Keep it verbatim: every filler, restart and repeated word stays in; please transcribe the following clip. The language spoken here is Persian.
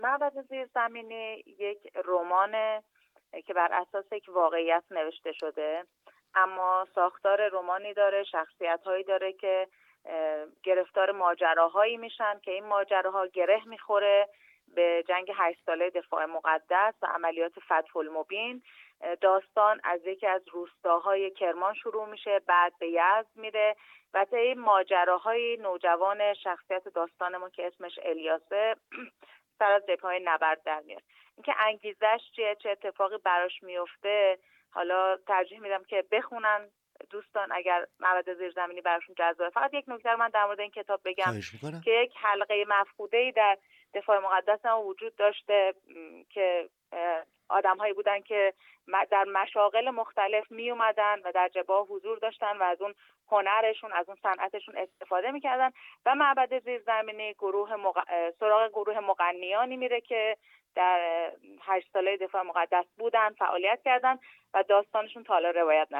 معبد زیرزمینی یک رمانه که بر اساس یک واقعیت نوشته شده، اما ساختار رمانی داره، شخصیت‌هایی داره که گرفتار ماجراهایی میشن که این ماجراها گره میخوره به جنگ هشت ساله دفاع مقدس و عملیات فتح المبین. داستان از یکی از روستاهای کرمان شروع میشه، بعد به یزد میره و تا این ماجراهای نوجوان شخصیت داستانمون که اسمش الیاسه سر از جبهه‌های نبرد در میاد. اینکه انگیزش چیه، چه اتفاقی براش میفته، حالا ترجیح میدم که بخونن دوستان اگر معبد زیرزمینی براشون جذابه. فقط یک نکته من در مورد این کتاب بگم که یک حلقه مفقوده‌ای در دفاع مقدس ما وجود داشته که آدم‌هایی بودن که در مشاغل مختلف می اومدن و در جبهه حضور داشتن و از اون هنرشون، از اون صنعتشون استفاده می‌کردن و معبد زیرزمینی گروه مق... سراغ گروه مغنیانی میره که در هشت ساله دفاع مقدس بودن، فعالیت کردن و داستانشون تا حالا روایت نشده.